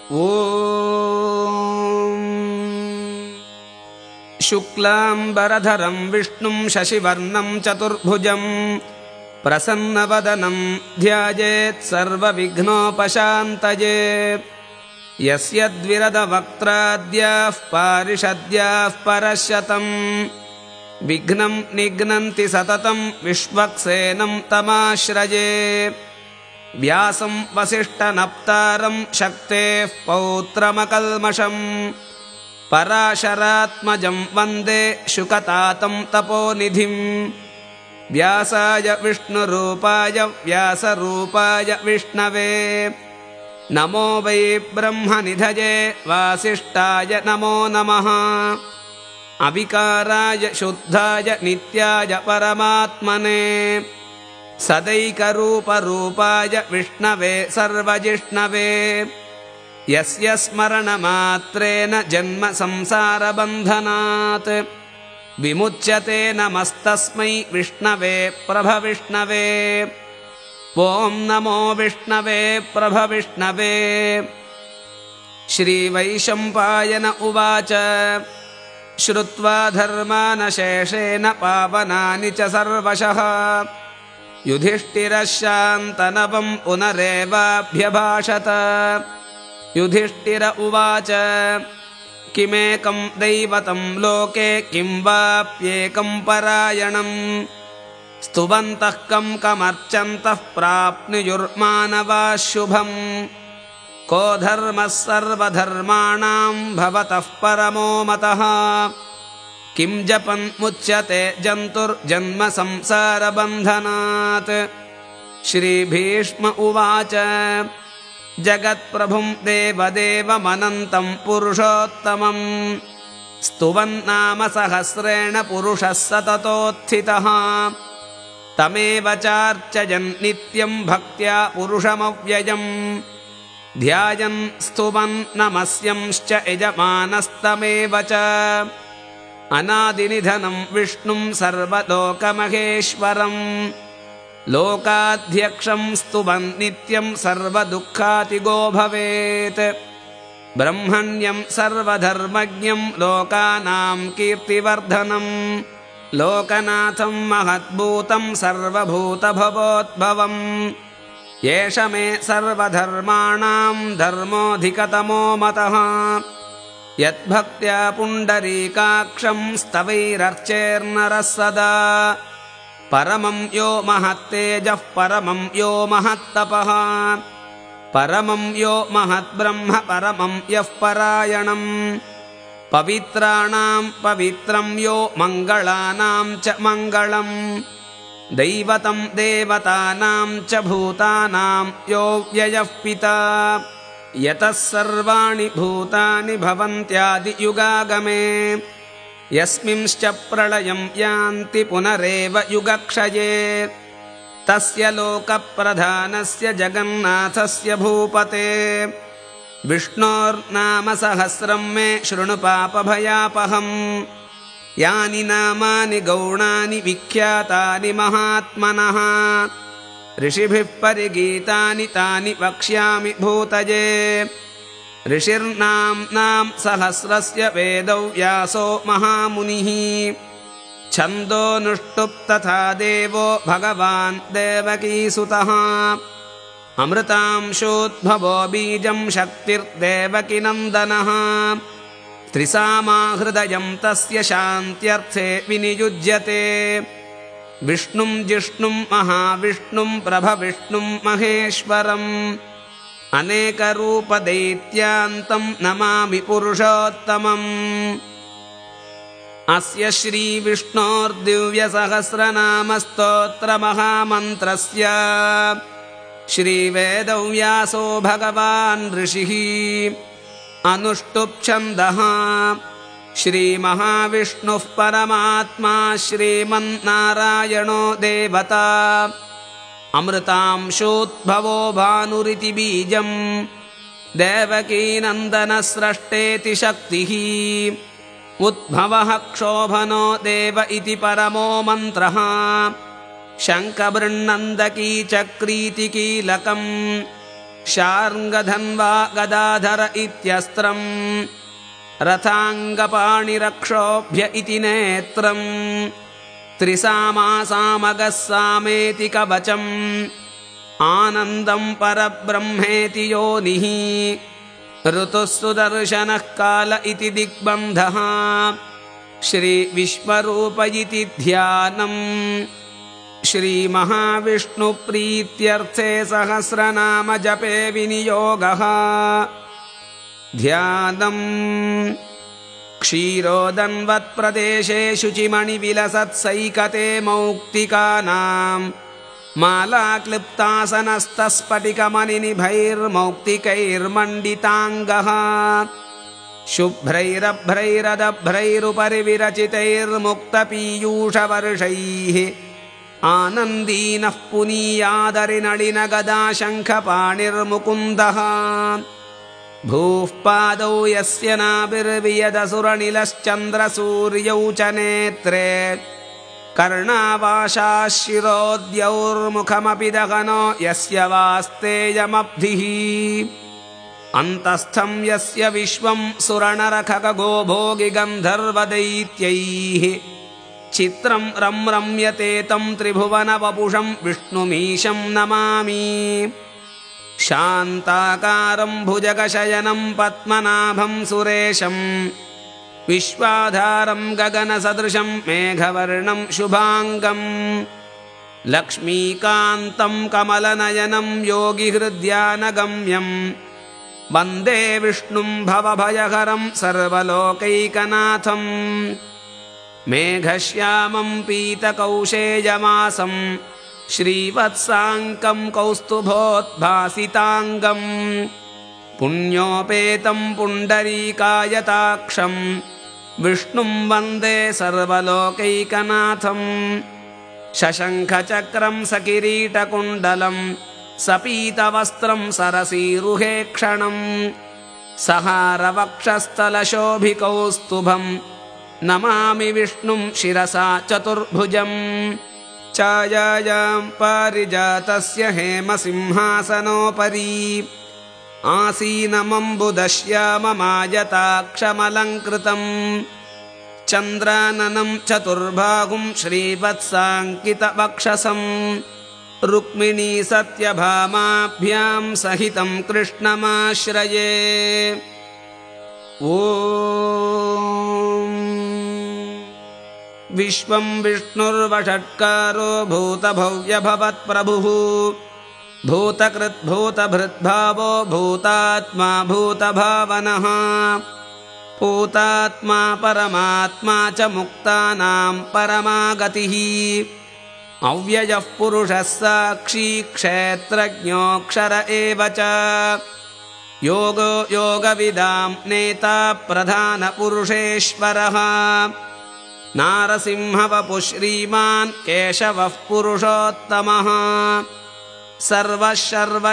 ॐ शुक्लाम्बरधरं विष्णुं शशिवर्णं चतुर्भुजं प्रसन्नवदनं ध्यायेत् सर्वविघ्नोपशान्तये। यस्य द्विरदवक्त्राद्याः पारिषद्याः परश्शतं विघ्नं निघ्नन्ति सततं विश्वक्सेनं तमाश्रये। व्यासं वसिष्ठनप्तारं शक्तेः पौत्रमकल्मषं पराशरात्मजं वन्दे शुकतातं तपोनिधिं। व्यासाय विष्णुरूपाय व्यासरूपाय विष्णवे नमो वै ब्रह्मनिधये वासिष्ठाय नमो नमः। अविकाराय शुद्धाय नित्याय परमात्मने सदैकरूपरूपाय विष्णवे सर्वजिष्णवे। यस्य स्मरणमात्रेण जन्म संसारबन्धनात् विमुच्यते नमस्तस्मै विष्णवे प्रभविष्णवे। ॐ नमो विष्णवे प्रभविष्णवे। श्रीवैशम्पायन उवाच श्रुत्वा धर्मानशेषेण पावनानि च सर्वशः युधिष्ठिरः शान्तनवं पुनरेवाभ्यभाषत। युधिष्ठिर उवाच किमेकं दैवतं लोके किं वाप्येकं परायणं स्तुवन्तः कं कमर्चन्तः प्राप्नुयुर्मानवाः शुभम्। को धर्मः सर्वधर्माणां भवतः परमो मतः किं जपन्मुच्यते जन्तुर्जन्म संसारबन्धनात्। श्रीभीष्म उवाच जगत्प्रभुं देवदेवमनन्तं पुरुषोत्तमं स्तुवन्नाम सहस्रेण पुरुषः सततोत्थितः। तमेव चार्चयन् नित्यं भक्त्या पुरुषमव्ययम् ध्यायन् स्तुवन् नमस्यंश्च यजमानस्तमेव च। अनादिनिधनं विष्णुं सर्वलोकमहेश्वरम् लोकाध्यक्षं स्तुवन् नित्यं सर्वदुःखातिगो भवेत्। ब्रह्मण्यं सर्वधर्मज्ञं लोकानां कीर्तिवर्धनं लोकनाथं महद्भूतं सर्वभूतभवोद्भवम्। एष मे सर्वधर्माणां धर्मोऽधिकतमो मतः यद्भक्त्या पुण्डरीकाक्षं स्तवैरर्चेर्नरः सदा। परमं यो महत्तेजः परमं यो महत्तपः परमं यो महद्ब्रह्म परमं यः परायणं। पवित्राणां पवित्रं यो मङ्गलानां च मङ्गलम् दैवतं देवतानां च भूतानां यो व्ययः पिता। यतः सर्वाणि भूतानि भवन्त्यादियुगागमे यस्मिंश्च प्रलयं यान्ति पुनरेव युगक्षये। तस्य लोकप्रधानस्य जगन्नाथस्य भूपते विष्णोर्नाम सहस्रं मे शृणु पापभयापहम्। यानि नामानि गौणानि विख्यातानि महात्मनः ऋषिभिः परिगीतानि तानि वक्ष्यामि भूतये। ऋषिर्नाम्नां सहस्रस्य वेदौ व्यासो महामुनिः छन्दोनुष्टुप् तथा देवो भगवान् देवकीसुतः। अमृतांशोद्भवो बीजं शक्तिर्देवकीनन्दनः त्रिसामाहृदयं तस्य शान्त्यर्थे विनियुज्यते। विष्णुं जिष्णुं महाविष्णुं प्रभविष्णुं महेश्वरम् अनेकरूपदैत्यान्तं नमामि पुरुषोत्तमम्। अस्य श्रीविष्णोर्दिव्यसहस्रनामस्तोत्रमहामन्त्रस्य श्रीवेदौ व्यासो भगवान् ऋषिः अनुष्टुप् छन्दः। श्रीमहाविष्णुः परमात्मा श्रीमन्नारायणो देवता अमृतांशोद्भवो भानुरिति बीजम् देवकीनन्दनस्रष्टेति शक्तिः। उद्भवः क्षोभनो देव इति परमो मन्त्रः शङ्खबृह्नन्दकी चक्रीति कीलकम् शार्ङ्गधन्वा गदाधर इत्यस्त्रम् रथाङ्गपाणिरक्षोभ्य इति नेत्रम् त्रिसामासामगः सामेति कवचम् आनन्दम् परब्रह्मेति योनिः ऋतुः सुदर्शनः काल इति दिग्बन्धः श्रीविश्वरूप इति ध्यानम् श्रीमहाविष्णुप्रीत्यर्थे सहस्रनाम जपे विनियोगः ध्यानम् क्षीरोदन्वत्प्रदेशे शुचिमणिविलसत्सैकते मौक्तिकानाम् मालाक्लिप्तासनस्तस्फटिकमणिनिभैर्मौक्तिकैर्मण्डिताङ्गः शुभ्रैरभ्रैरदभ्रैरुपरि विरचितैर्मुक्तपीयूषवर्षैः आनन्दीनः पुनीयादरिनलिनगदाशङ्खपाणिर्मुकुन्दः भूः पादौ यस्य नाभिर्वियदसुरनिलश्चन्द्रसूर्यौ च नेत्रे कर्णावाशाः शिरोद्यौर्मुखमपि दहनो यस्य वास्तेयमब्धिः अन्तस्थं यस्य विश्वं सुरनरखगोभोगिगन्धर्वदैत्यैः चित्रं रम्यते तं त्रिभुवनवपुषं विष्णुमीशं नमामि शान्ताकारं भुजगशयनं पद्मनाभं सुरेशं विश्वाधारं गगनसदृशं मेघवर्णं शुभाङ्गं लक्ष्मीकान्तं कमलनयनं योगिहृद्यानगम्यं वन्दे विष्णुं भवभयहरं सर्वलोकैकनाथं मेघश्यामं पीतकौशेयमासं श्रीवत्साङ्कं कौस्तुभोद्भासिताङ्गं पुण्योपेतं पुण्डरीकायताक्षं विष्णुं वन्दे सर्वलोकैकनाथं शशङ्खचक्रं सकिरीटकुण्डलं सपीतवस्त्रं सरसीरुहेक्षणं सहारवक्षस्थलशोभिकौस्तुभं नमामि विष्णुं शिरसा चतुर्भुजम् छायायां पारिजातस्य हेमसिंहासनोपरि आसीनमम्बुदश्याममायताक्षमलङ्कृतम् चन्द्राननं चतुर्बाहुं श्रीवत्साङ्कितवक्षसं रुक्मिणी सत्यभामाभ्यां सहितं कृष्णमाश्रये ॐ विश्वं विष्णुर्वषट्कारो भूतभव्यभवत्प्रभुः भूतकृद्भूतभृद्भावो भूतात्मा भूतभावनः भूतात्मा परमात्मा च मुक्तानां परमागतिः अव्ययः पुरुषः साक्षी क्षेत्रज्ञोऽक्षर एव च योगो योगविदां नेता प्रधानपुरुषेश्वरः नारसिंहवपुः श्रीमान् केशवः पुरुषोत्तमः सर्वः शर्वः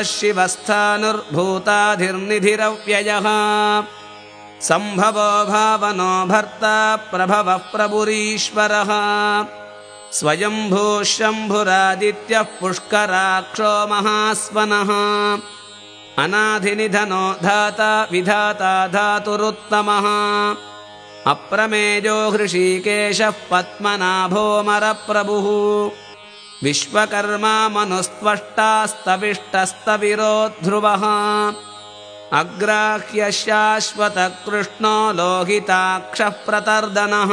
शिवस्थानुर्भूताधिर्निधिरव्ययः सम्भवो भावनो भर्ता प्रभवः प्रभुरीश्वरः स्वयंभूः शम्भुरादित्यः पुष्कराक्षो महास्वनः अनाधिनिधनो धाता विधाता धातुरुत्तमः अप्रमेयो हृषीकेशः पद्मनाभोऽमरप्रभुः विश्वकर्मा मनुस्त्वष्टास्तविष्टस्तविरो ध्रुवः अग्राह्य शाश्वतकृष्णो लोहिताक्षः प्रतर्दनः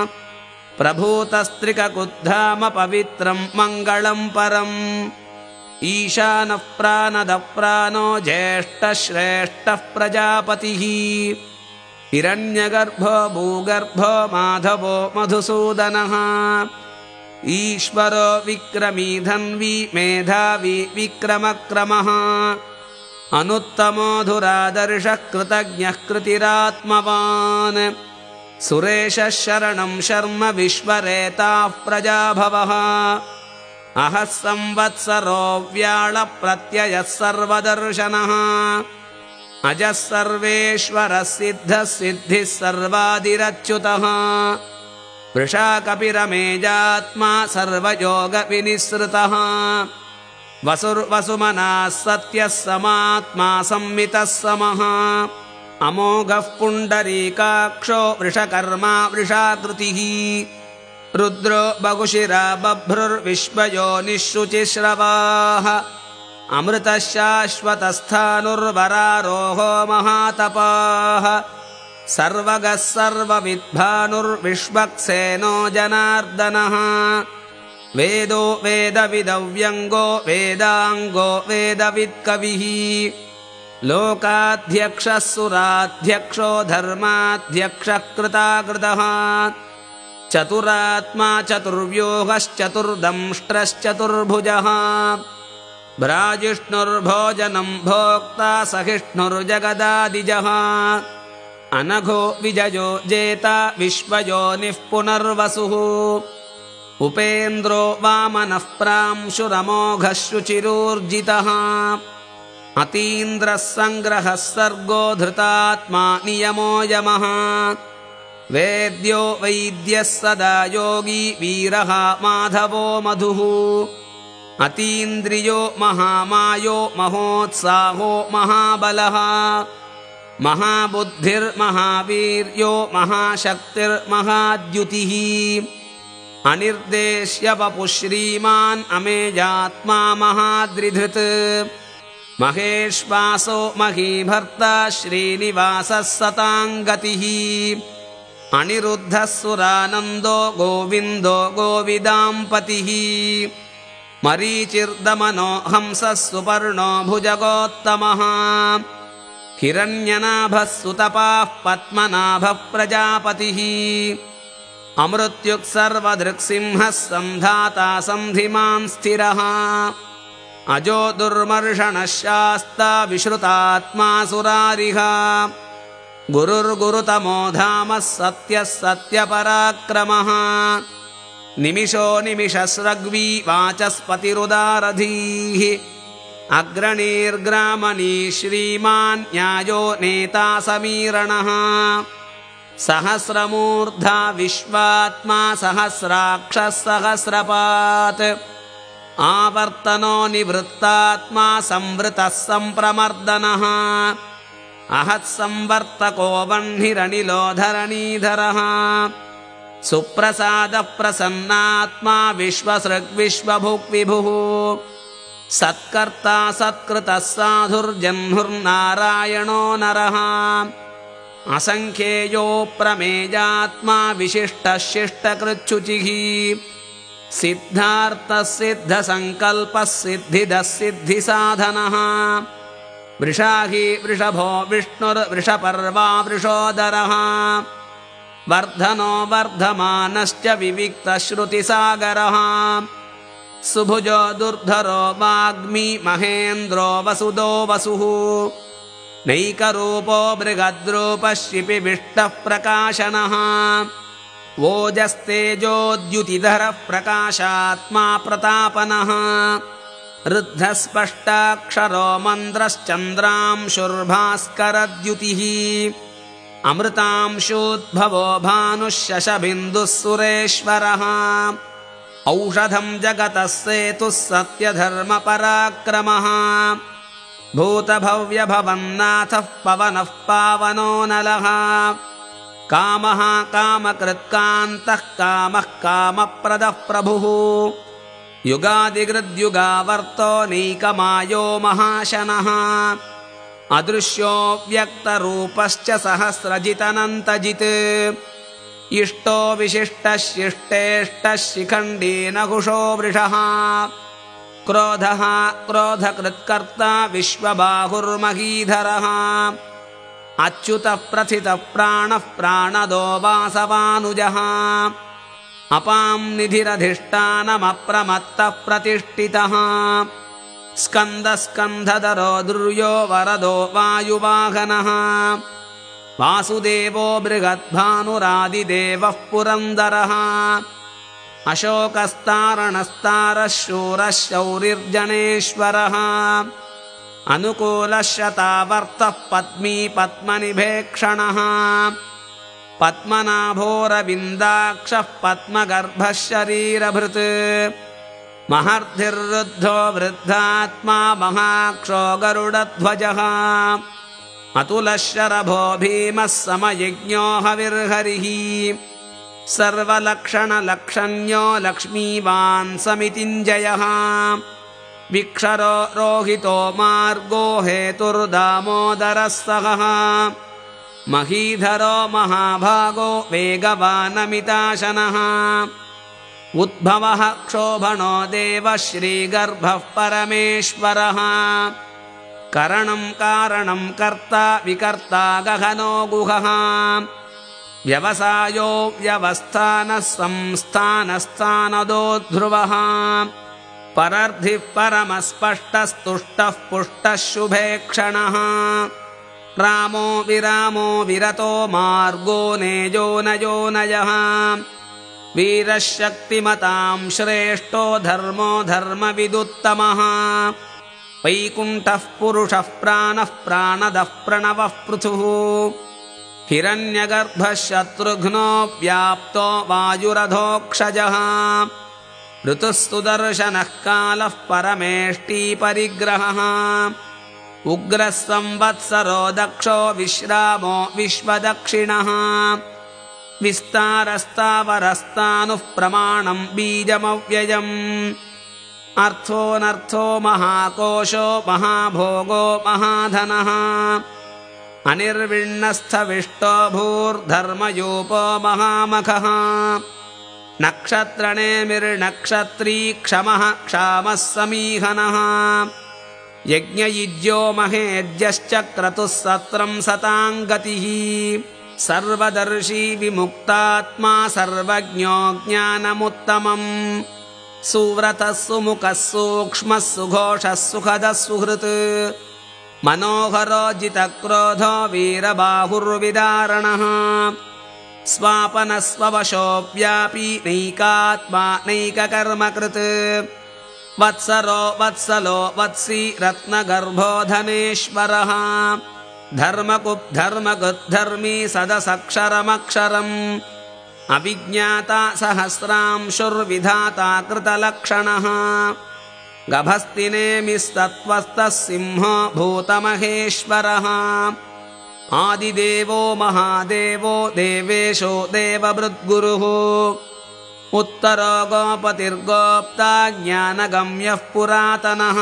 प्रभूतस्त्रिककुद्धाम पवित्रं मङ्गलं परम् ईशानः प्राणदः प्राणो ज्येष्ठः श्रेष्ठः प्रजापतिः हिरण्यगर्भो भूगर्भो माधवो मधुसूदनः ईश्वरो विक्रमी धन्वी मेधावी विक्रमक्रमः अनुत्तमो धुरादर्शः कृतज्ञः कृतिरात्मवान् सुरेशः शरणं शर्म विश्वरेताः प्रजाभवः अहः संवत्सरो व्याळप्रत्ययः सर्वदर्शनः अजः सर्वेश्वरः सिद्धः सिद्धिः सर्वादिरच्युतः वृषाकपिरमेजात्मा सर्वयोगविनिसृतः वसुर्वसुमनः सत्यः समात्मा संमितः समः अमोघः पुण्डरीकाक्षो वृषकर्मा वृषाकृतिः रुद्रो बहुशिरा बभ्रुर्विश्वयोनिः शुचिश्रवाः अमृतः शाश्वतस्थाणुर्वरारोहो महातपाः सर्वगः सर्वविद्भानुर्विश्वक्सेनो जनार्दनः वेदो वेदविदव्यङ्गो वेदाङ्गो वेदवित्कविः लोकाध्यक्षः सुराध्यक्षो धर्माध्यक्षः कृताकृतः चतुरात्मा चतुर्व्यूहश्चतुर्दंष्ट्रश्चतुर्भुजः भ्राजिष्णुर्भोजनं भोक्ता सहिष्णुर्जगदादिजः अनघो विजयो जेता विश्वयोनिः पुनर्वसुः उपेन्द्रो वामनः प्रांशुरमोघः शुचिरूर्जितः अतीन्द्रः सङ्ग्रहः सर्गो धृतात्मा नियमो यमः वेद्यो वैद्यः सदा योगी वीरः माधवो मधुः अतीन्द्रियो महामायो महोत्साहो महाबलः महाबुद्धिर्महावीर्यो महाशक्तिर्महाद्युतिः अनिर्देश्य वपुः श्रीमान् अमेयात्मा महाद्रिधृत् महेश्वासो महीभर्ता श्रीनिवासः सताङ्गतिः अनिरुद्धः सुरानन्दो गोविन्दो गोविदाम्पतिः मरीचिर्दमनो हंसः सुपर्णो भुजगोत्तमः हिरण्यनाभः सुतपाः पद्मनाभः प्रजापतिः अमृत्युः सर्वदृक्सिंहः सन्धाता सन्धिमान् स्थिरः अजो दुर्मर्षणः शास्ता विश्रुतात्मा सुरारिः गुरुर्गुरुतमो धामः सत्यः सत्यपराक्रमः निमिषो निमिषस्रग्वी वाचस्पतिरुदारधीः अग्रणीर्ग्रामणी श्रीमान् न्यायो नेता समीरणः सहस्रमूर्धा विश्वात्मा सहस्राक्षः सहस्रपात् आवर्तनो निवृत्तात्मा संवृतः सम्प्रमर्दनः अहत्संवर्तको वह्निरनिलो धरणीधरः सुप्रसादः प्रसन्नात्मा विश्वसृग्विश्वभुग्विभुः सत्कर्ता सत्कृतः साधुर्जह्नुर्नारायणो नरः असङ्ख्येयो प्रमेयात्मा विशिष्टः शिष्टकृच्छुचिः सिद्धार्थः सिद्धसङ्कल्पः सिद्धिदः सिद्धिसाधनः वृषाही वृषभो विष्णुर्वृषपर्वा वृषोदरः वर्धनो वर्धमानश्च विविक्तश्रुतिसागरः सुभुजो दुर्धरो वाग्मी महेन्द्रो वसुदो वसुः नैकरूपो बृहद्रूपः शिपिविष्टः प्रकाशनः ओजस्तेजोद्युतिधरः प्रकाशात्मा प्रतापनः ऋद्धस्पष्टाक्षरो मन्द्रश्चन्द्रांशुर्भास्करद्युतिः अमृतांशोद्भवो भानुः शशबिन्दुः सुरेश्वरः औषधं जगतः सेतुः सत्यधर्मपराक्रमः भूतभव्यभवन्नाथः पवनः पावनो नलः कामः कामकृत्कान्तः कामः कामप्रदः प्रभुः युगादिकृद्युगावर्तो नैकमायो महाशनः अदृश्यो व्यक्तरूपश्च सहस्रजितनन्तजित् इष्टो विशिष्टः शिष्टेष्टः शिखण्डी नहुषो वृषः क्रोधः क्रोधकृत्कर्ता विश्वबाहुर्महीधरः अच्युतः प्रथितः प्राणः प्राणदो वासवानुजः अपां निधिरधिष्ठानमप्रमत्तः प्रतिष्ठितः स्कन्दस्कन्धधरो दुर्यो वरदो वायुवाहनः वासुदेवो बृहद्भानुरादिदेवः पुरन्दरः अशोकस्तारणस्तारः शूरः शौरिर्जनेश्वरः अनुकूलः शतावर्तः पद्मी पद्मनिभेक्षणः पद्मनाभोरविन्दाक्षः पद्मगर्भः शरीरभृत् महर्धिर्वृद्धो वृद्धात्मा महाक्षो गरुडध्वजः अतुलशरभो भीमः समयज्ञो हविर्हरिः सर्वलक्षणलक्षण्यो लक्ष्मीवान् समितिञ्जयः विक्षरो रोहितो मार्गो हेतुर्दामोदरः सहः महीधरो महाभागो वेगवानमिताशनः उद्भवः क्षोभणो देवः श्रीगर्भः परमेश्वरः करणं कारणं कर्ता विकर्ता गहनो गुहः व्यवसायो व्यवस्थानः संस्थानस्थानदो ध्रुवः परर्धिः परमस्पष्टस्तुष्टः पुष्टः शुभेक्षणः रामो विरामो विरतो मार्गो नेजो नयो नयः वीरः शक्तिमतां श्रेष्ठो धर्मो धर्मविदुत्तमः वैकुण्ठः पुरुषः प्राणः प्राणदः प्रणवः पृथुः हिरण्यगर्भः शत्रुघ्नो व्याप्तो वायुरधोक्षजः ऋतुः सुदर्शनः कालः परमेष्टि परिग्रहः उग्रः संवत्सरो दक्षो विश्रामो विश्वदक्षिणः विस्तारस्तावरस्तानुः प्रमाणं बीजमव्ययम् अर्थोऽनर्थो महाकोशो महाभोगो महाधनः अनिर्विण्णस्थविष्टो भूर्धर्मयूपो महामखः नक्षत्रणेमिर्नक्षत्री क्षमः क्षामः समीहनः यज्ञयुज्यो महेज्यश्च क्रतुः सत्रं सतां गतिः सर्वदर्शी विमुक्तात्मा सर्वज्ञो ज्ञानमुत्तमम् सुव्रतः सुमुखः सूक्ष्मः सुघोषः सुखदः सुहृत् मनोहरो जितक्रोधो वीरबाहुर्विदारणः स्वापनः स्ववशो व्यापी नैकात्मा नैककर्मकृत् वत्सरो वत्सलो वत्सी रत्नगर्भो धनेश्वरः धर्मकुद्धर्मगुद्धर्मी सदसक्षरमक्षरम् अभिज्ञाता सहस्रांशुर्विधाता कृतलक्षणः गभस्तिनेमिस्तत्त्वस्तः सिंहो भूतमहेश्वरः आदिदेवो महादेवो देवेशो देवभृद्गुरुः उत्तरो गोपतिर्गोप्ता ज्ञानगम्यः पुरातनः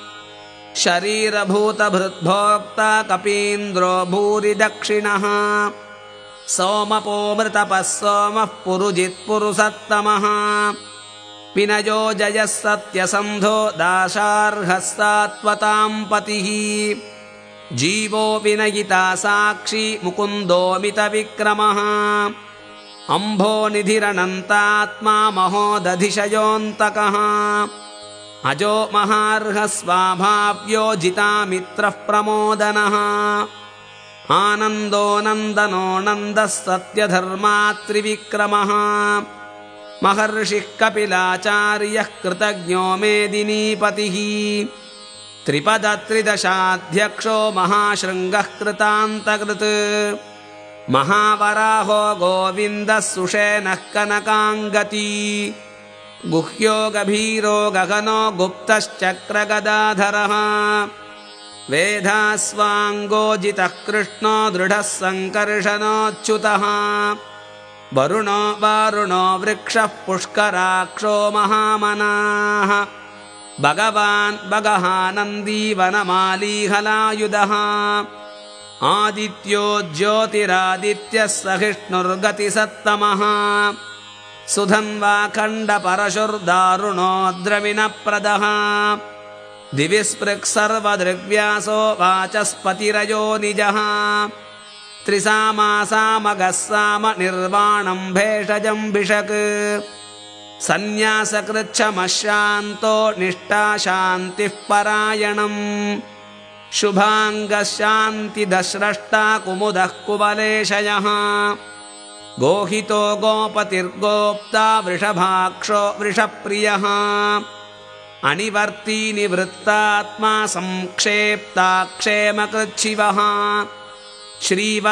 शरीरभूतभृद्भोक्ता कपीन्द्रो भूरिदक्षिणः सोमपोमृतपः सोमः पुरुजित्पुरुषत्तमः विनयो जयः सत्यसन्धो दाशार्हः सात्वतां पतिः जीवो विनयिता साक्षी मुकुन्दोमितविक्रमः अम्भोनिधिरनन्तात्मा महोदधिशयोऽन्तकः अजो महार्हः स्वाभाव्यो जितामित्रः प्रमोदनः आनन्दो नन्दनो नन्दः सत्यधर्मात्रिविक्रमः महर्षिः कपिलाचार्यः कृतज्ञो मेदिनीपतिः त्रिपदत्रिदशाध्यक्षो महाशृङ्गः कृतान्तकृत् महावराहो गोविन्दः सुषेणः कनकाङ्गती गुह्यो गभीरो गगनो गुप्तश्चक्रगदाधरः वेधास्वाङ्गोजितः कृष्णो दृढः सङ्कर्षणोच्युतः वरुणो वारुणो वृक्षः पुष्कराक्षो महामनाः भगवान् भगः नन्दीवनमालीहलायुधः आदित्यो ज्योतिरादित्यः सहिष्णुर्गतिसत्तमः सुधन्वाखण्डपरशुर्दारुणो द्रविणप्रदः दिवि स्पृक्सर्वदृग्व्यासो वाचस्पतिरयो निजः त्रिसामासामगः साम निर्वाणं भेषजं भिषक् सन्न्यासकृच्छमशान्तो निष्ठा शान्तिः परायणम् शुभाङ्गः शान्तिदस्रष्टा कुमुदः कुवलेशयः गोहितो गोपतिर्गोप्ता वृषभाक्षो वृषप्रियः अनिवर्ती निवृत्तात्मा संक्षेप्ता क्षेमकृच्छिवः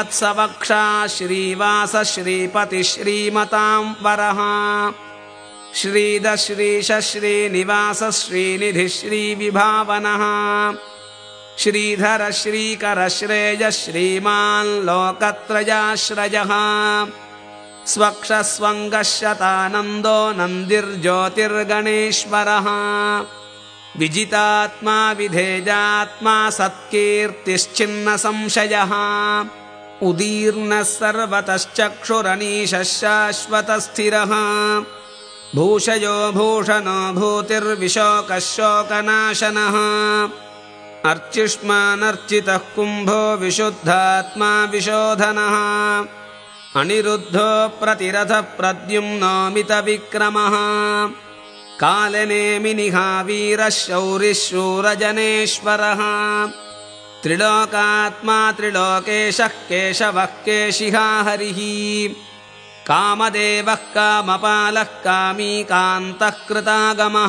श्रीवत्सवक्षा श्रीवास श्रीपति श्रीमतां वरः श्रीधः श्रीश श्रीनिवासः श्रीनिधिः श्रीविभावनः श्रीधरः श्रीकरः श्रेयः श्रीमान् लोकत्रयाश्रयः स्वक्षः स्वङ्गः शतानन्दो नन्दिर्ज्योतिर्गणेश्वरः विजितात्मा विधेयात्मा सत्कीर्तिश्चिन्न संशयः उदीर्णः सर्वतश्चक्षुरनीशः शाश्वतस्थिरः भूषयो भूषणो भूतिर्विशोकः शोकनाशनः अर्चिष्मानर्चितः कुम्भो विशुद्धात्मा विशोधनः अनिरुद्धो प्रतिरथः प्रद्युम्नोमितविक्रमः कालनेमिनिहा वीरः शौरिः शूरजनेश्वरः त्रिलोकात्मा त्रिलोकेशः केशवः केशिहा हरिः कामदेवः कामपालः कामी कान्तः कृतागमः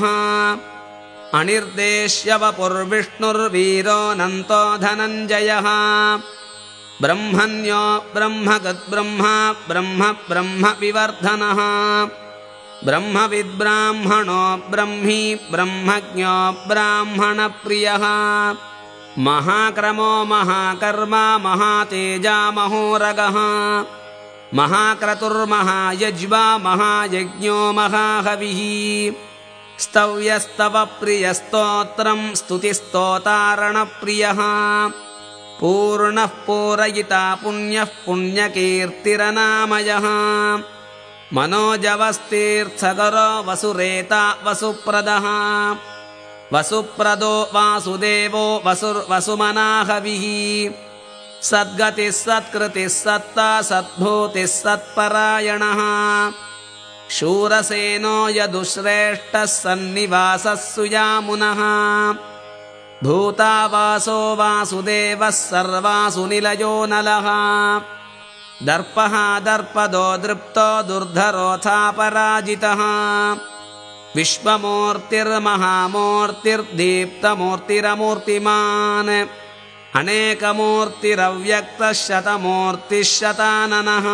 अनिर्देश्यवपुर्विष्णुर्वीरोऽनन्तो धनञ्जयः ब्रह्मण्यो ब्रह्मगद्ब्रह्मा ब्रह्म ब्रह्म विवर्धनः ब्रह्मविद्ब्राह्मणो ब्रह्मी ब्रह्मज्ञो ब्राह्मणप्रियः महाक्रमो महाकर्मा महातेजा महोरगः महाक्रतुर्महायज्वा महायज्ञो महाहविः स्तव्यस्तवप्रियस्तोत्रं स्तुतिस्तोतारणप्रियः पूर्णः पूरयिता पुण्यः पुण्यकीर्तिरनामयः मनोजवस्तीर्थकरो वसुरेता वसुप्रदः वसुप्रदो वासुदेवो वसुर्वसुमनाहविः सद्गतिः सत्कृतिः सत्ता सद्भूतिः सत्परायणः शूरसेनो यदुश्रेष्ठः सन्निवासः सुयामुनः भूतावासो वासुदेवः सर्वासु निलयो नलः दर्पः दर्पदो दृप्तो दुर्धरोऽथापराजितः विश्वमूर्तिर्महामूर्तिर्दीप्तमूर्तिरमूर्तिमान् अनेकमूर्तिरव्यक्तः शतमूर्तिः शताननः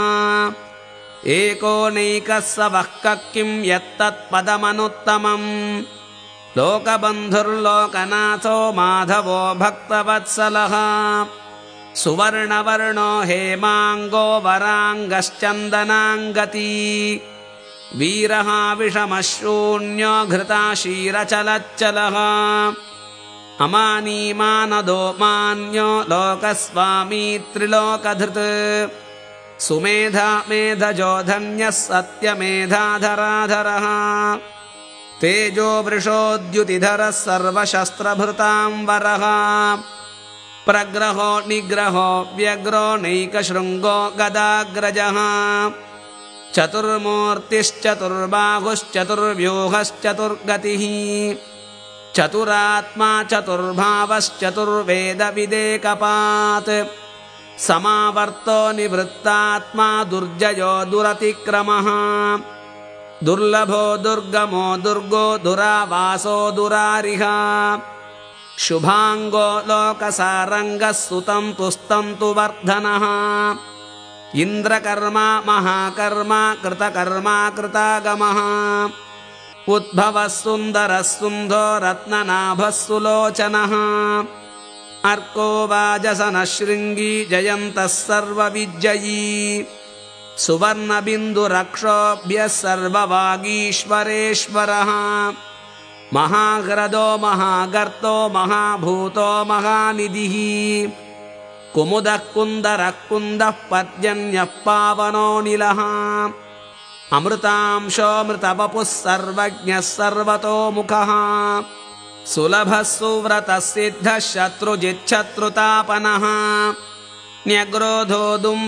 एकोनैकः स वः किं यत्तत्पदमनुत्तमम् लोकबन्धुर्लोकनाथो माधवो भक्तवत्सलः सुवर्णवर्णो हेमाङ्गो वराङ्गश्चन्दनाङ्गती वीरः विषमशून्यो घृताशीरचलच्चलः अमानीमानदो मान्यो लोकस्वामी त्रिलोकधृत् सुमेधा मेधजो धन्यः सत्यमेधाधराधरः तेजो वृषोद्युतिधरः सर्वशस्त्रभृताम्बरः प्रग्रहो निग्रहो व्यग्रो नैकशृङ्गो गदाग्रजः चतुर्मूर्तिश्चतुर्बाहुश्चतुर्व्यूहश्चतुर्गतिः चतुरात्मा चतुर्भावश्चतुर्वेदविदेकपात् समावर्तो निवृत्तात्मा दुर्जयो दुरतिक्रमः दुर्लभो दुर्गमो दुर्गो दुरावासो दुरारिः शुभाङ्गो लोकसारङ्गः सुतन्तुस्तन्तु वर्धनः इन्द्रकर्मा महाकर्मा कृतकर्मा कृतागमः उद्भवः सुन्दरः सुन्धो रत्ननाभः सुलोचनः अर्को वाजसनः शृङ्गी जयन्तः सर्वविजयी सुवर्णबिन्दुरक्षोभ्यः सर्ववागीश्वरेश्वरः महाह्रदो महागर्तो महाभूतो महानिधिः कुमुदः कुन्दरः कुन्दः पर्जन्यः पावनोऽनिलः अमृतांशोऽमृतवपुः सर्वज्ञः सर्वतोमुखः सुलभः सुव्रतः सिद्धः शत्रुजिच्छत्रुतापनः न्यग्रोधो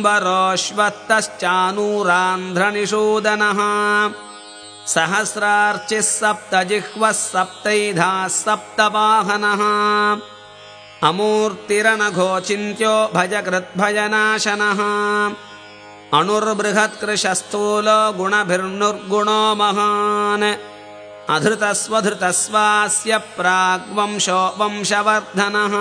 दुम्बरोऽश्वत्थश्चानूरान्ध्रनिषूदनः सहस्रार्चिः सप्तजिह्वः सप्तैधाः सप्तवाहनः अमूर्तिरनघोचिन्त्यो भजकृद्भयनाशनः अणुर्बृहत्कृशस्थूलो गुणभिर्नुर्गुणो महान् अधृतस्वधृतस्वास्य प्राग्वंशो वंशवर्धनः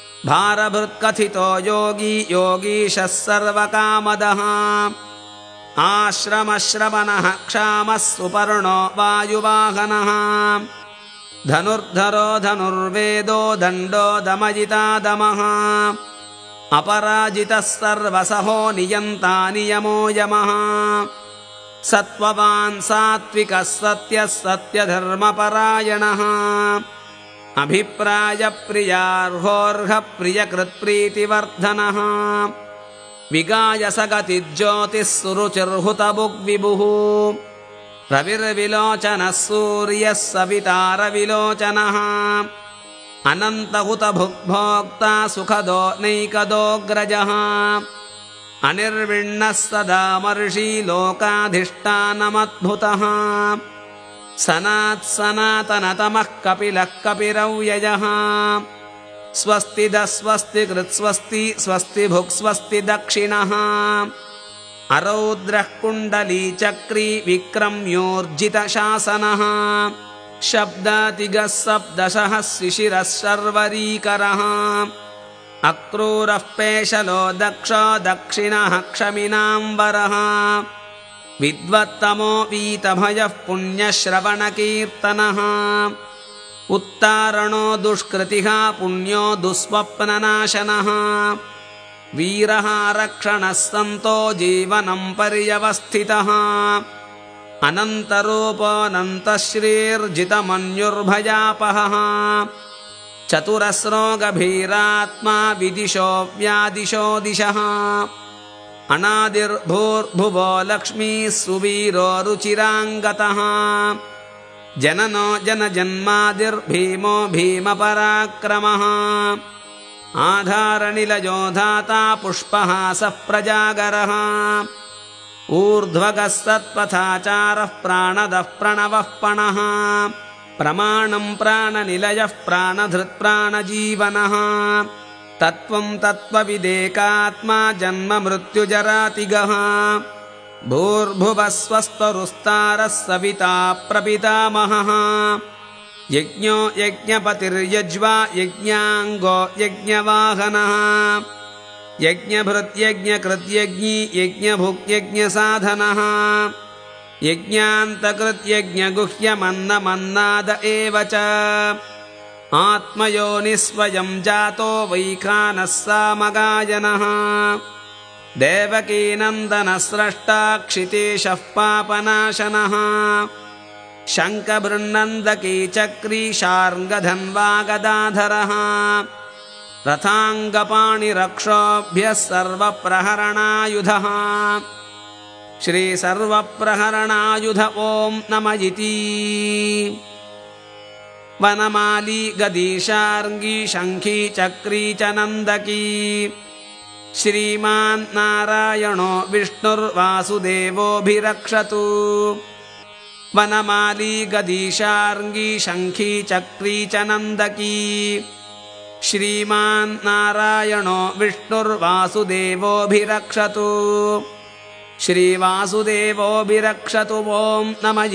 भारभृत्कथितो योगी योगीशः सर्वकामदः आश्रमश्रवणः क्षामः सुपर्णो वायुवाहनः धनुर्धरो धनुर्वेदो दण्डो दमजितादमः अपराजितः सर्वसहो नियन्ता नियमो यमः सत्त्ववान् सात्विकः सत्यः सत्यधर्मपरायणः अभिप्रायप्रियार्होर्हप्रियकृत्प्रीतिवर्धनः विगायसगतिज्योतिः सुरुचिर्हुतभुग्विभुः रविर्विलोचनः सूर्यः सवितारविलोचनः अनन्तहुतभुग्भोक्ता सुखदो नैकदोऽग्रजः अनिर्विण्णः सदा मर्षि लोकाधिष्ठानमद्भुतः सनात्सनातनतमः कपिलः कपिरव्ययः स्वस्तिदः स्वस्तिकृत्स्वस्ति स्वस्तिभुक् स्वस्ति दक्षिणः अरौद्रः कुण्डलीचक्री विक्रम्योर्जितशासनः शब्दातिगः सप्तशः शिशिरः शर्वरीकरः अक्रूरः पेशलो दक्षो दक्षिणः क्षमिनाम्बरः विद्वत्तमो वीतभयः पुण्यश्रवणकीर्तनः उत्तारणो दुष्कृतिः पुण्यो दुःस्वप्ननाशनः वीरः रक्षणः सन्तो जीवनं पर्यवस्थितः अनन्तरूपोऽनन्तश्रीर्जितमन्युर्भयापहः चतुरस्रो गभीरात्मा विदिशो व्यादिशो दिशः अनादिर्भूर्भुवो लक्ष्मीः सुवीरो रुचिराङ्गतः जननो जनजन्मादिर्भीमो भीमपराक्रमः आधारनिलयो धाता पुष्पहासः प्रजागरः ऊर्ध्वगः सत्पथाचारः प्राणदः प्रणवः पणः प्रमाणं प्राणनिलयः प्राणधृत्प्राणजीवनः तत्त्वं तत्त्वविदेकात्मा जन्ममृत्युजरातिगः भूर्भुवः स्वस्तरुस्तारः सविता प्रपितामहः यज्ञो यज्ञपतिर्यज्वा यज्ञाङ्गो यज्ञवाहनः यज्ञभृत्यज्ञकृत्यज्ञी यज्ञभुक्यज्ञसाधनः यज्ञान्तकृत्यज्ञगुह्यमन्नमन्नाद एव च आत्मयोनिस्वयं जातो वैखानः सामगायनः देवकीनन्दनस्रष्टा क्षितीशः पापनाशनः शङ्खबृन्नन्दकी चक्री शार्ङ्गधन्वागदाधरः रथाङ्गपाणिरक्षोभ्यः सर्वप्रहरणायुधः श्रीसर्वप्रहरणायुध ॐ नमः इति वनमाली गदीशार्ङ्गी शङ्खी चक्री च नन्दकी श्रीमान् नारायणो विष्णुर्वासुदेवोऽभिरक्षतु वनमाली गदीशार्ङ्गी शङ्खी चक्री च नन्दकी श्रीमान् नारायणो विष्णुर्वासुदेवोऽभिरक्षतु श्रीवासुदेवोऽभिरक्षतु ॐ नमः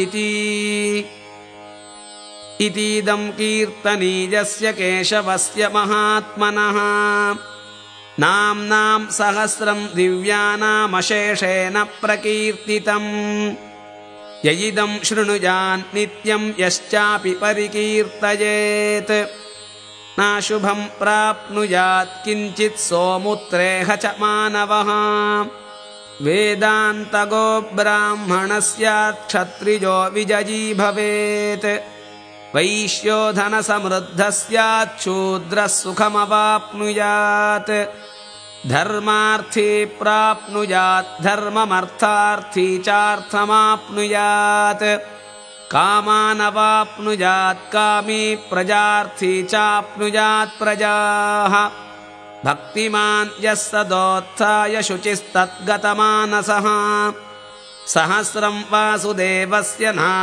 इतीदं कीर्तनीयस्य केशवस्य महात्मनः नाम्नां सहस्रं दिव्यानामशेषेण प्रकीर्तितम् ययिदं शृणुयान् नित्यं यश्चापि परिकीर्तयेत् नाशुभं प्राप्नुयात् किञ्चित् सोमुत्रेह च मानवः वेदान्तगो ब्राह्मणः स्यात् क्षत्रियो विजयी भवेत् वैश्यो धनसमृद्धः स्यात् शूद्रः सुखमवाप्नुयात् धर्मार्थी प्राप्नुयात् धर्ममर्थार्थी चार्थमाप्नुयात् कामानवाप्नुयात् कामी प्रजार्थी चाप्नुयात् प्रजाः भक्तिमान् यः सदोत्थाय शुचिस्तद्गतमानसः सहस्रं वासुदेवस्य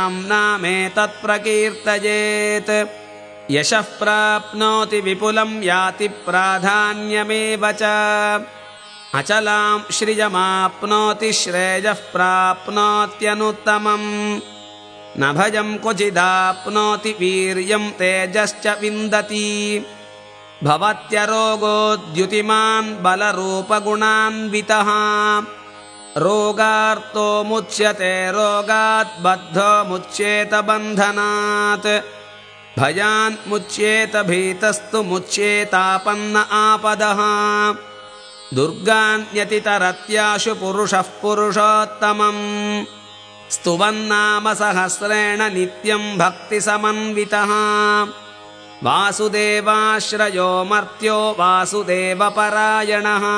नाम्नामेतत्प्रकीर्तयेत् यशः प्राप्नोति विपुलं याति प्राधान्यमेव च अचलां श्रियमाप्नोति श्रेयः प्राप्नोत्यनुत्तमम् न भयं क्वचिदाप्नोति वीर्यं तेजश्च विन्दति भवत्यरोगोद्युतिमान् बलरूपगुणान्वितः रोगार्तो मुच्यते रोगात् बद्धो मुच्येत बन्धनात् भयान् मुच्येत भीतस्तु मुच्येतापन्न आपदः दुर्गान्यतितरत्याशु पुरुषः पुरुषोत्तमम् स्तुवन्नाम सहस्रेण नित्यं भक्तिसमन्वितः वासुदेवाश्रयो मर्त्यो वासुदेवपरायणः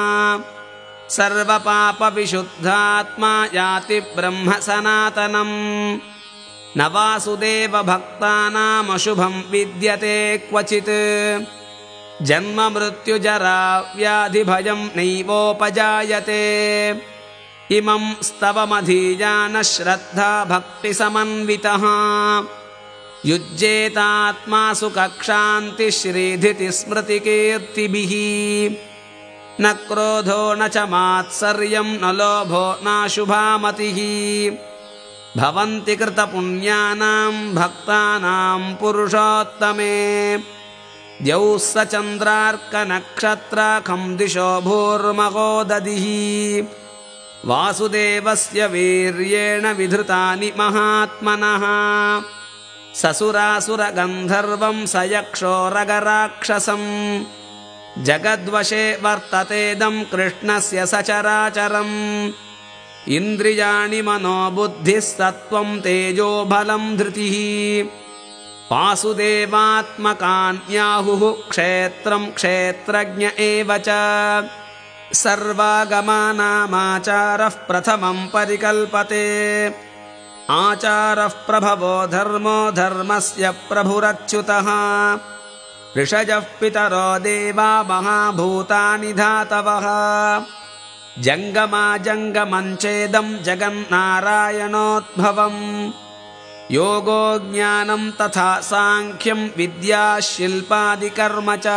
सर्वपापविशुद्धात्मा याति ब्रह्म सनातनम् न वासुदेवभक्तानामशुभं विद्यते क्वचित् जन्म मृत्युजरा व्याधिभयं नैवोपजायते इमं स्तवमधीयानः श्रद्धा भक्तिसमन्वितः युज्येतात्मासु कक्षान्तिश्रीधितिस्मृतिकीर्तिभिः न क्रोधो न च मात्सर्यं न लोभो नाशुभामतिः भवन्ति कृतपुण्यानां भक्तानां पुरुषोत्तमे द्यौः स चन्द्रार्कनक्षत्राखं दिशो भूर्महोदधिः वासुदेवस्य वीर्येण विधृतानि महात्मनः ससुरासुरगन्धर्वं स यक्षोरगराक्षसम् जगद्वशे वर्ततेदं कृष्णस्य सचराचरम् इन्द्रियाणि मनोबुद्धिः सत्त्वं तेजो बलं धृतिः वासुदेवात्मकान्याहुः क्षेत्रं क्षेत्रज्ञ एव च सर्वागमानामाचारः प्रथमं परिकल्पते आचारः प्रभवो धर्मो धर्मस्य प्रभुरच्युतः ऋषयः पितरो देवा महाभूतानि धातवः जङ्गमा जङ्गमञ्चेदं जगन्नारायणोद्भवम् योगो ज्ञानं तथा साङ्ख्यं विद्या शिल्पादिकर्म च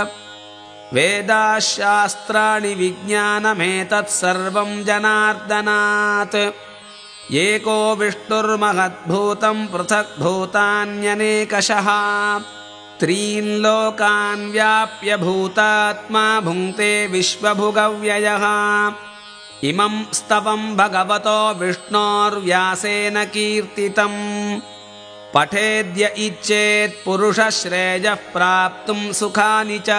वेदाशास्त्राणि विज्ञानमेतत् सर्वं जनार्दनात् एको विष्णुर्महद्भूतं पृथग्भूतान्यनेकशः त्रीन् लोकान् व्याप्य भूतात्मा भुङ्क्ते विश्वभुगव्ययः इमं स्तवं भगवतो विष्णोर्व्यासेन कीर्तितम् पठेद्य इच्छेत् पुरुषश्रेयः प्राप्तुं सुखानि च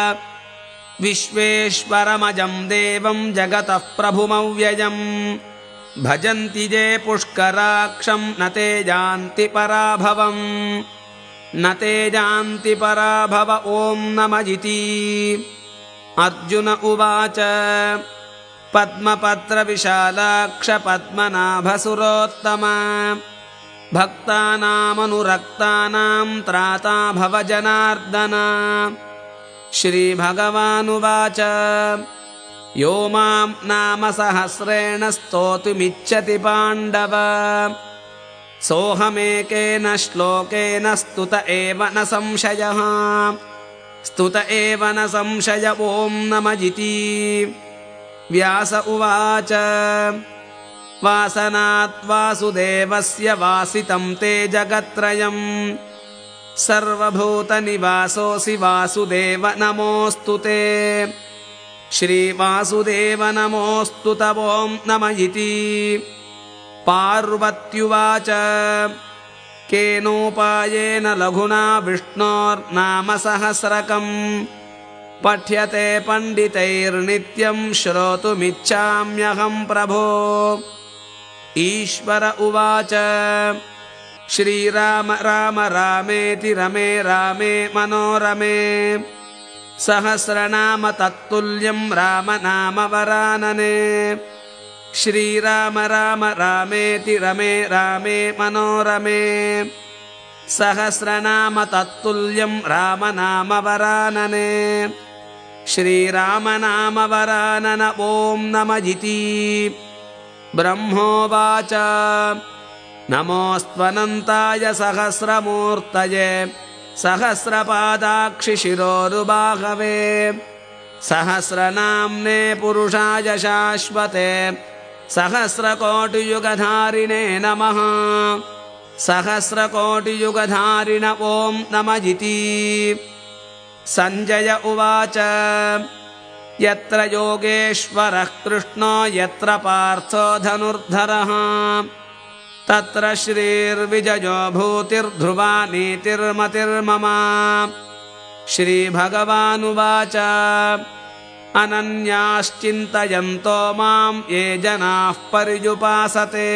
विश्वेश्वरमजं देवं जगतः प्रभुमव्ययम् भजन्ति ये पुष्कराक्षं न ते यान्ति पराभवम् न ते यान्ति पराभव ॐ नमः अर्जुन उवाच पद्मपत्रविशालाक्ष पद्मनाभसुरोत्तम भक्तानामनुरक्तानां त्राता भव जनार्दन श्रीभगवानुवाच यो मां नाम सहस्रेण स्तोतुमिच्छति पाण्डव सोऽहमेकेन श्लोकेन स्तुत एव न संशयः स्तुत एव न संशय ॐ नमः व्यास उवाच वासनात् वासुदेवस्य वासितं ते जगत्त्रयम् सर्वभूतनिवासोऽसि वासुदेव नमोऽस्तु ते श्रीवासुदेव नमोऽस्तु ॐ नमः पार्वत्युवाच केनोपायेन लघुना विष्णोर्नाम सहस्रकम् पठ्यते पण्डितैर्नित्यं श्रोतुमिच्छाम्यहं प्रभो ईश्वर उवाच श्रीराम राम रामेति रमे रामे मनोरमे सहस्रनाम तत्तुल्यं राम नाम वरानने श्रीराम राम रामेति रमे रामे मनोरमे सहस्रनाम तत्तुल्यं राम नाम वरानने श्रीराम नाम वरानन ॐ नमः ब्रह्मोवाच नमोऽस्त्वनन्ताय सहस्रमूर्तये सहस्रपादाक्षिशिरोरुबाहवे सहस्रनाम्ने पुरुषाय शाश्वते सहस्रकोटियुगधारिणे नमः सहस्रकोटियुगधारिण ॐ नमः सञ्जय उवाच यत्र योगेश्वरः कृष्णो यत्र पार्थो धनुर्धरः तत्र श्रीर्विजयो भूतिर्ध्रुवा नीतिर्मतिर्मम। श्रीभगवानुवाच अनन्याश्चिन्तयन्तो मां ये जनाः पर्युपासते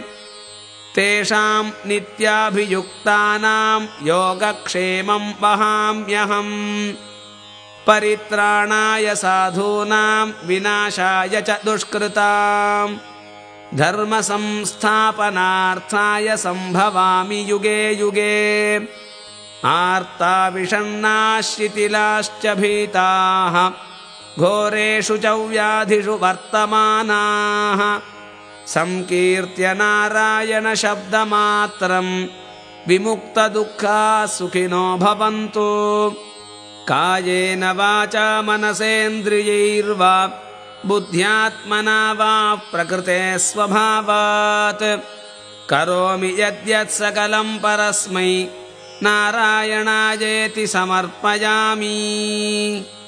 तेषां नित्याभियुक्तानां योगक्षेमं वहाम्यहम्। परित्राणाय साधूनां विनाशाय च दुष्कृताम् धर्मसंस्थापनार्थाय सम्भवामि युगे युगे। आर्ता विषण्णाः शिथिलाश्च भीताः घोरेषु च व्याधिषु वर्तमानाः संकीर्त्य नारायणशब्दमात्रं विमुक्तदुःखाः सुखिनो भवन्तु। कायेन वाचा मनसेन्द्रियैर्वा बुद्ध्यात्मना वा प्रकृते स्वभावात् करोमि यद्यत् सकलं परस्मै नारायणायेति समर्पयामि।